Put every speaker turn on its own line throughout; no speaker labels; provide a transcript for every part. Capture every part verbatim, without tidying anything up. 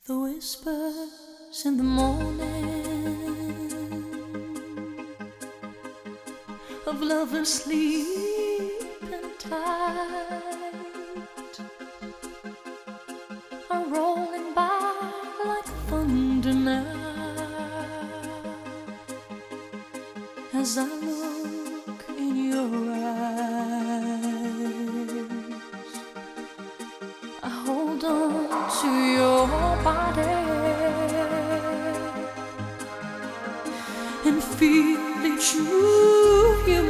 The whispers in the morning of lovers sleeping tight are rolling by like thunder now as I look in your eyes. I hold on to your body and feel each move you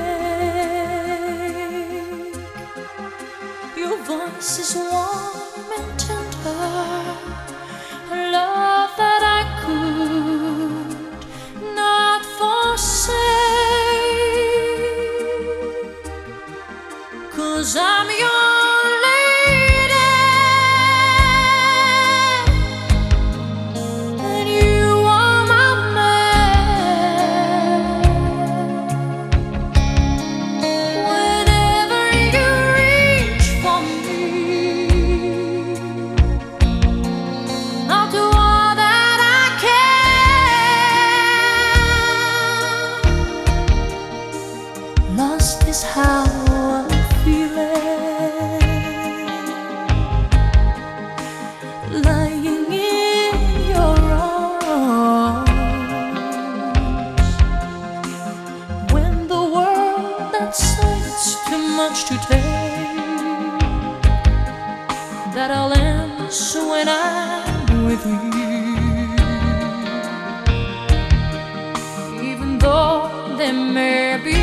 make. Your voice is warm and tender, a love that I could not forsake, 'cause I'm your lost is how I'm feeling, lying in your arms, when the world that says too much to take, that I'll answer when I'm with you, even though there may be